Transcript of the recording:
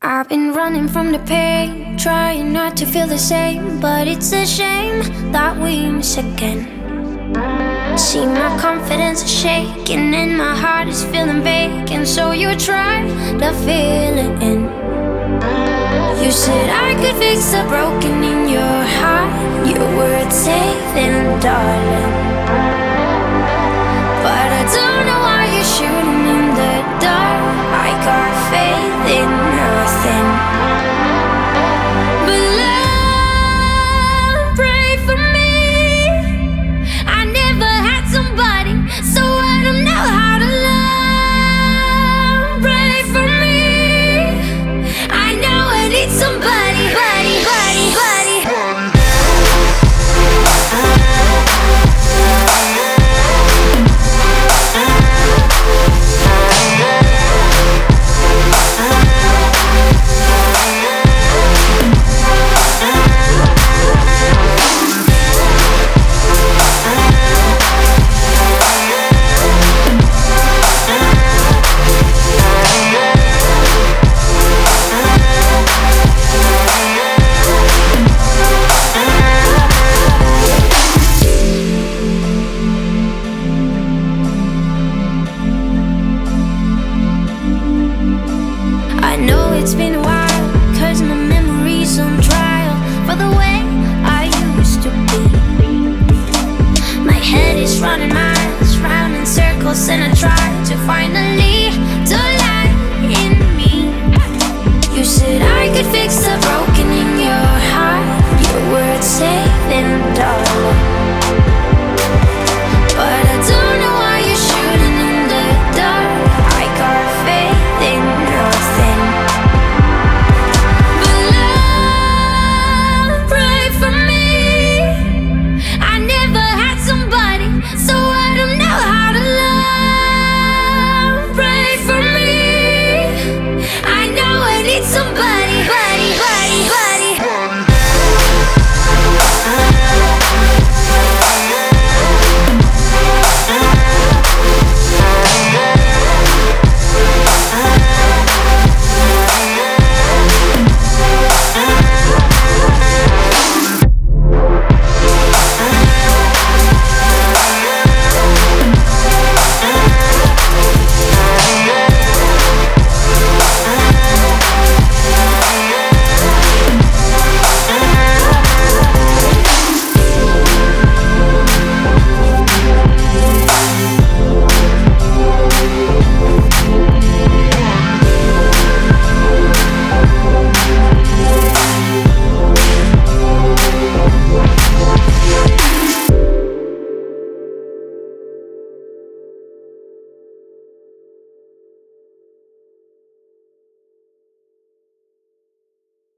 I've been running from the pain, trying not to feel the same, but it's a shame that we miss again. See, my confidence is shaking and my heart is feeling vacant, so you try to fill it in. You said I could fix the broken in your heart. Your words saving, darling. But I don't know why you're shooting in the dark. I got faith in nothing but love. Pray for me. I never had somebody, so I don't know how to love. Pray for me. I know I need somebody, buddy, buddy, buddy. I know it's been a while, 'cause my memory's on trial for the way I used to be. My head is running miles, round in circles, and I try to finally